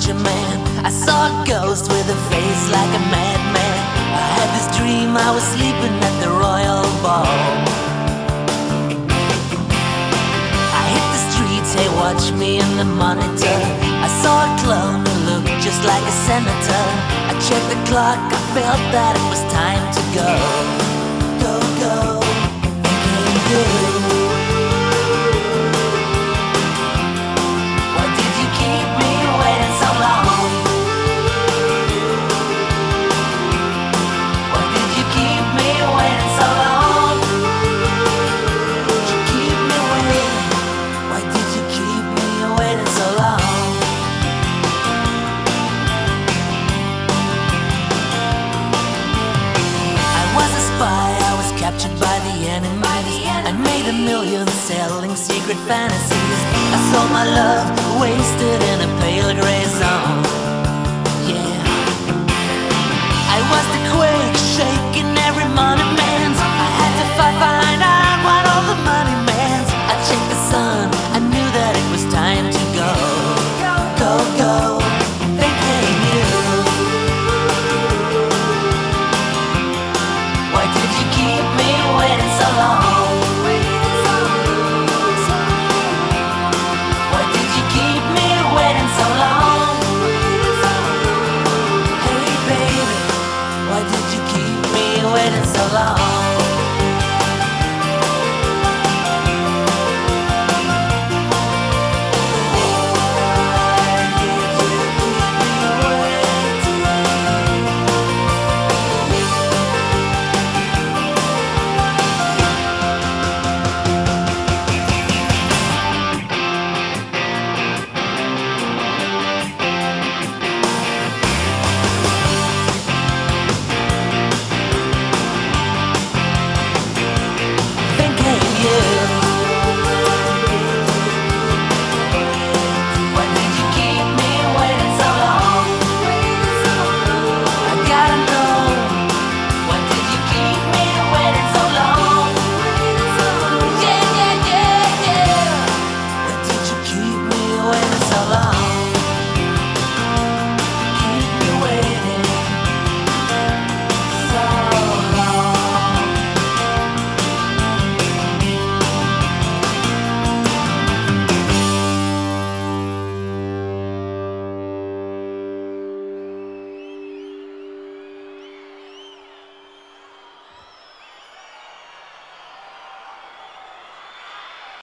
preacher man. I saw a ghost with a face like a madman. I had this dream I was sleeping at the Royal Ball. I hit the streets, hey, watch me in the monitor. I saw a clone who looked just like a senator. I checked the clock, I felt that it was time to go. Go, go, and go. Why did you keep me waiting so long? Why did you keep me waiting so long? Did you keep me waiting? Why did you keep me waiting so long? I was a spy, I was captured by the enemy. I made $1 million selling secret fantasies. I sold my love, wasted in a pale gray zone. Yeah, I was the quake shaking every monument.